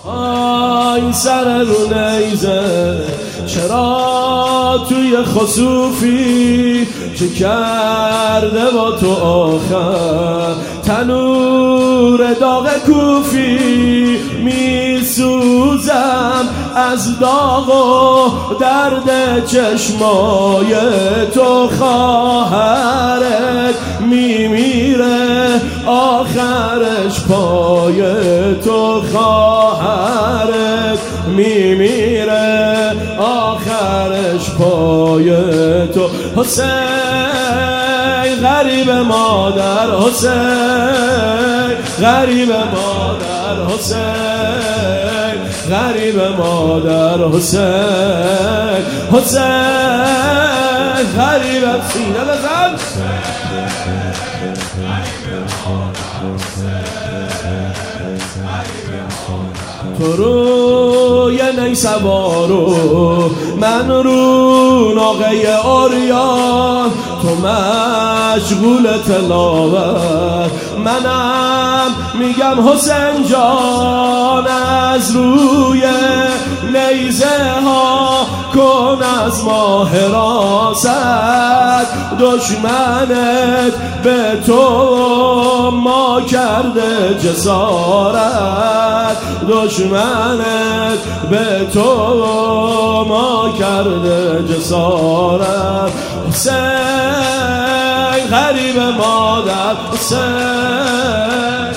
این سر رو نیزه چرا توی خسوفی چه کرده با تو آخر تنور داغ کوفی میسوزم از داغ و درد چشمای تو خواهرت میمیره آخرش پای تو خواهرت میمیره آخرش پای تو حسین غریب مادر حسین غریب مادر حسین غریب مادر حسین حسین غریب سینه بزن تو روی نیسوارو من رو ناقه اوریان تو مشغول تلاوت منم میگم حسین جان از روی نیزه ها کن از ما حراست دشمنت به تو ما کرده جسارت دشمنت به تو ما کرده جسارت حسین غریب مادر حسین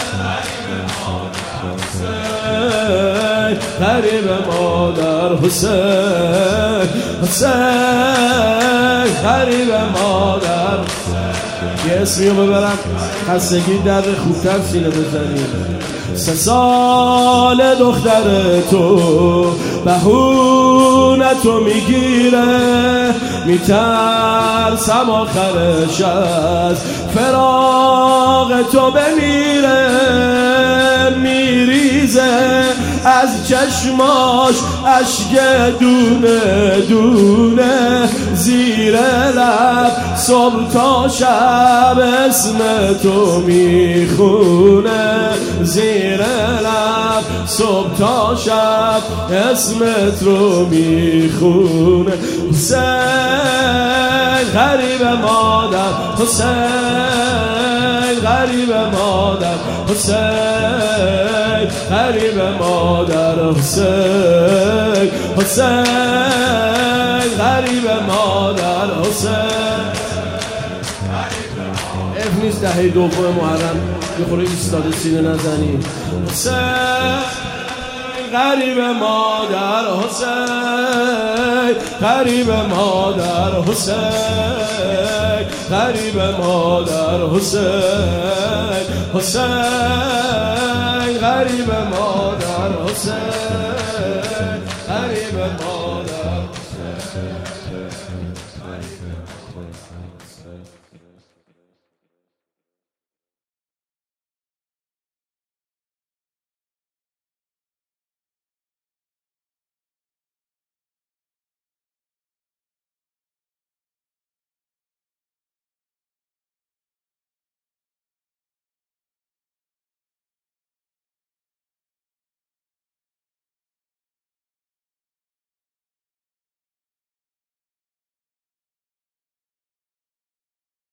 غریب مادر حسین حسین غریب مادر یه اسمیو ببرم خستگی در خوبتر سینه بزنیم 3 سال دختر تو بهونتو میگیره میترسم آخرش از فراق تو بمیره میریزه از چشماش اشک دونه دونه زیر لب صبح تا شب اسم تو میخونه زیر لب صبح تا شب اسمت رو میخونه حسین غریب مادر حسین غریب مادر حسین غریب مادر حسین حسین غریب مادر حسین اف نیست دهه دوم محرم یه خوره ایستاده سینه نزنی حسین غریب مادر حسین غریب مادر حسین غریب مادر حسین حسین غریب مادر حسین غریب مادر حسین